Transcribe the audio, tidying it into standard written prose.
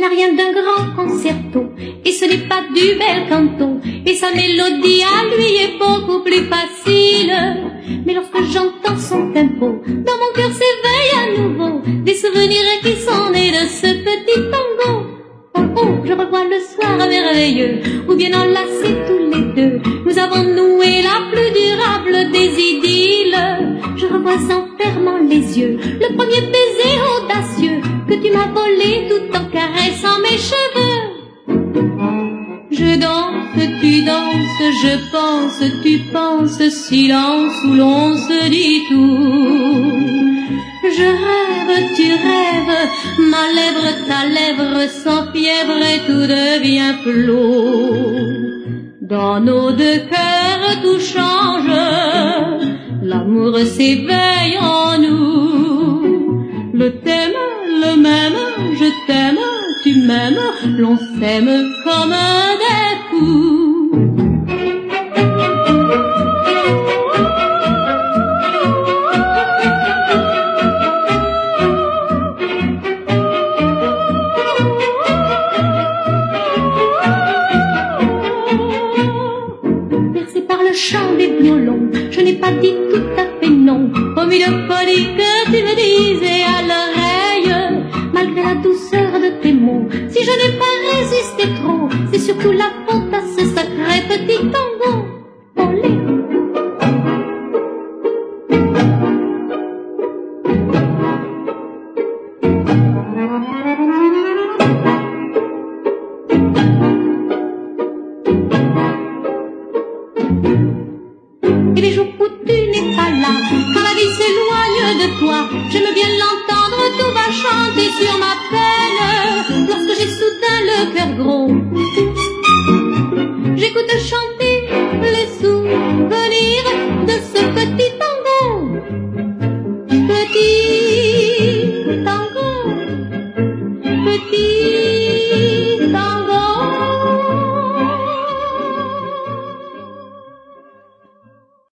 n'a rien d'un grand concerto, et ce n'est pas du bel canto, et sa mélodie à lui est beaucoup plus facile. Mais lorsque j'entends son tempo, dans mon cœur s'éveille à nouveau des souvenirs qui sont nés de ce petit tango. Oh oh, je revois le soir merveilleux, où bien enlacés tous les deux, nous avons noué la plus durable des idylles. Je revois en fermant les yeux le premier baiser audacieux que tu m'as volé tout en caressant mes cheveux. Je danse, tu danses, je pense, tu penses, silence où l'on se dit tout. Je rêve, tu rêves, ma lèvre, ta lèvre, sans fièvre et tout devient flot. Dans nos deux cœurs tout change, l'amour s'éveille en nous. Le thème, le même, je t'aime, tu m'aimes, l'on s'aime comme des fous. Bercé par le chant des violons, je n'ai pas dit tout à fait non, promis de folie que tu me disais à l'oreille, malgré la douceur de tes mots. Si je n'ai pas résisté trop, c'est surtout la faute à ce sacré petit tango. Olé. Et les jours où tu n'es pas là, quand la vie s'éloigne de toi, j'aime bien l'entendre, tout va chanter sur ma peine. Lorsque j'ai soudain le cœur gros,